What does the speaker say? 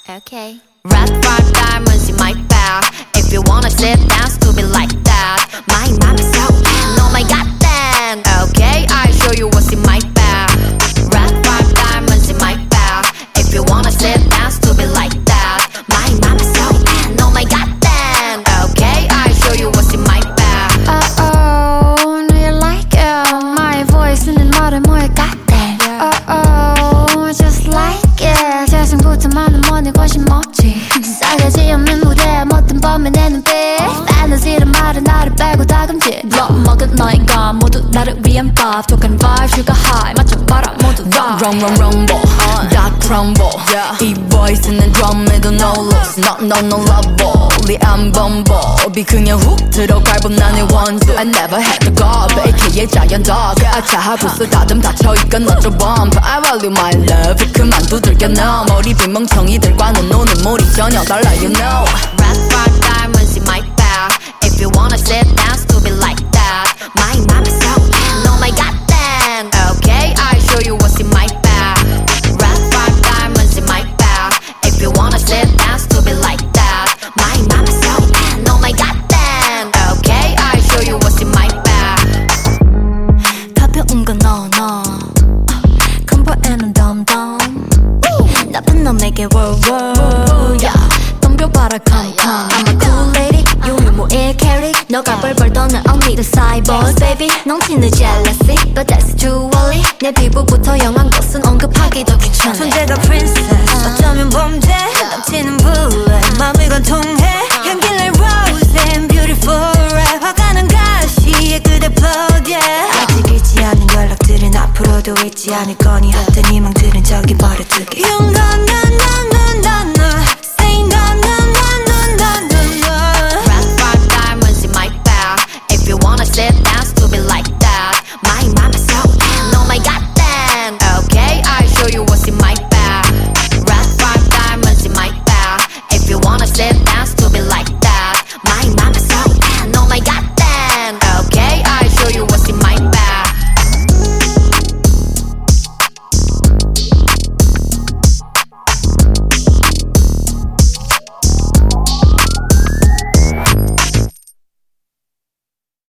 Okay. Red 5 diamonds in my bag. If you wanna sit down, stupid like that. My mom is so bad. Oh my god, then. Okay, I show you what's in my bag. Red 5 diamonds in my bag. If you wanna sit down, stupid like that. My mom is so bad. Oh my god, then. Okay, I show you what's in my bag. Oh, do you like it? My voice 있는 말을 뭐에 같대. Oh, just like it. 재생부터 많은 money 훨씬 멋지. 싸가지 없는 무대에 못된 범의 내 눈빛. Fantasy란 말은 나를 빼고 다 금지. Blood 먹은 너희가 모두 나를 위한 밥. 독한 vibe, sugar high 맞춰봐라 모두 rock. Run run rumble, 다 crumble. 이 voice는 drum에도 no loss. No love, 안 bumble. 그냥 훅 들어갈 법 나의 원수. I never had the god, AKA giant dog. 아차 부스 다듬 닫혀있건 너저 bump. I value my love. 그만 두들겨 너. 머리 빈 멍청이들과는 노는 물이 전혀 달라 you know. Red 5 diamonds in my bag. If you wanna sit down, stupid like that. My mom is so bad. Oh my god, then. Okay, I show you what's in my bag. Red 5 diamonds in my bag. If you wanna sit down, stupid like that. My mom is so bad. Oh my god, then. Okay, I show you what's in my bag. 가벼운 건 너. 컴포에는 덤덤. 나쁜 너 내게 world. Yeah. 덤벼봐라 come. I'm a cool lady. 유미모의 캐리. 너가 벌벌 떠는 언니들 cyborg baby. 넘치는 jealousy, but that's too early. 내 피부부터 영한 것은 언급하기도 귀찮아. 존재가 princess, 어쩌면 범죄. 넘치는 bullet, 마음을 관통해. 향기를 rose and beautiful red. 화가 난 가시에 그대 blood, yeah. 아직 잊지 않은 연락들은 앞으로도 잊지 않을 거니. 헛된 희망들은 저기 버려두기. 용건 난 Say no.